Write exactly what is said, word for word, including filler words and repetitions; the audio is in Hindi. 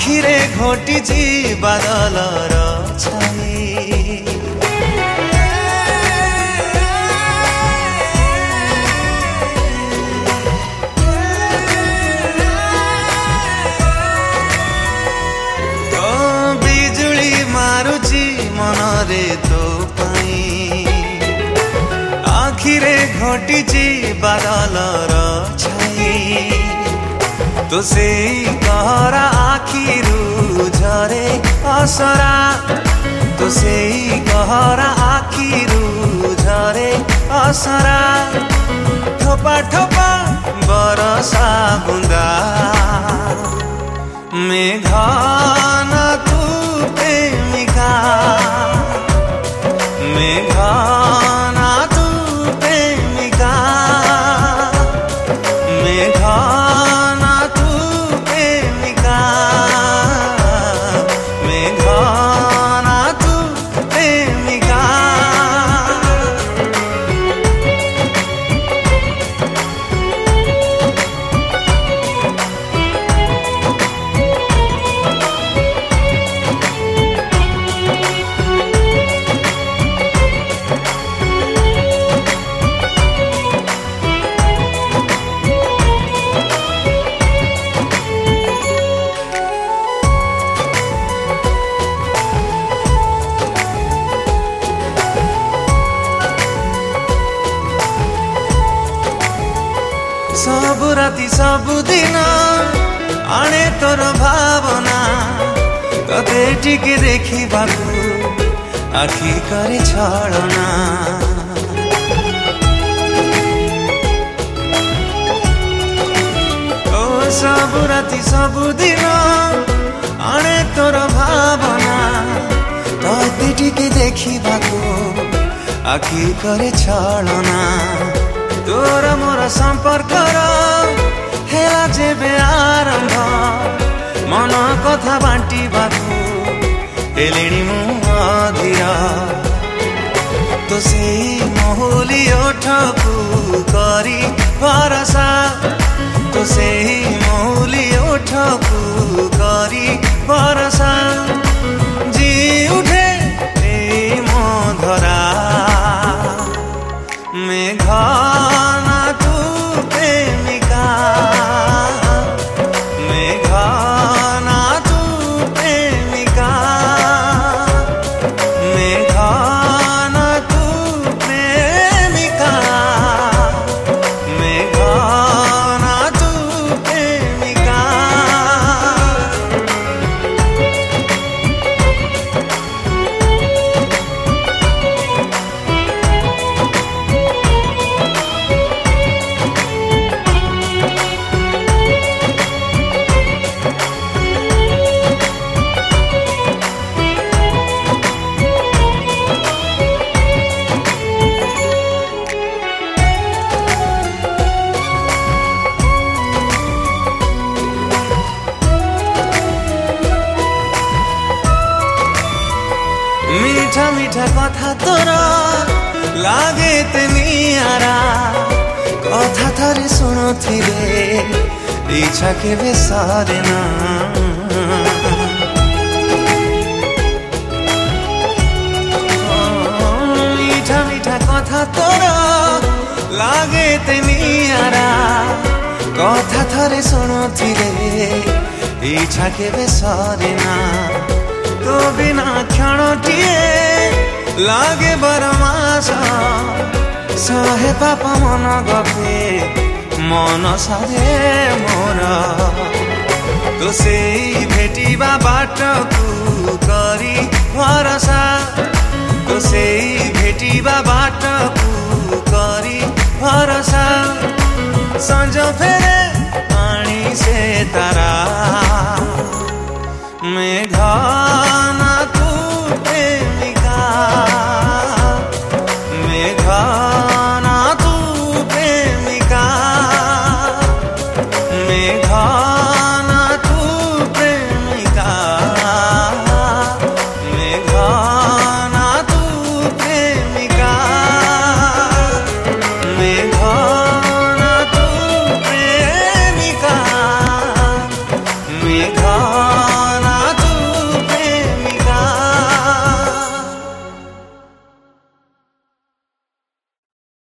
आखिरे घोटिची बादलर छाई तो बिजुली मारुची मनरे तो पाई आखिरे घोटिची बादलर छाई तो से कहरा आखिरू झरे असरा तो से कहरा आखिरू झरे असरा ठोपा ठोपा बरसा बुंदा मेघना तू प्रेमिका मेघना तू प्रेमिका मेघना सबु राति सबु दिन आने तोर भावना तते टिके देखिबाकू आखि करे छलना ओ सबु राति सबु दिन आने तोर भावना तते टिके देखिबाकू आखि करे छलना तोर मोर संपर्क हेला जेबे आरंभ मन कथा बांटी बाकू हेलेणी मु अधीर तो से मोहली ओठकू करी भरसा तो से मोहली ओठकू करी भरसा जी उठे ए मधरा मेघना तू प्रेमिका मेघना तू प्रेमिका मेघना तू प्रेमिका मेघना तू प्रेमिका मीठा मीठा कथा तोर लागे ते नियारा कथा थरे शुणुथिले इच्छा केबे सरे ना मीठा मीठा कथा तोर लागे ते नियारा कथा थरे शुणुथिले इच्छा केबे सरे ना तो बिना क्षणटिए लागे बरमास सहे पाप मन गफे मन साधे मोर तो से भेटिबा बाटकू करी भरसा तो से भेटिबा बाटकू करी भरसा संज फेरे पानी से तारा मेघ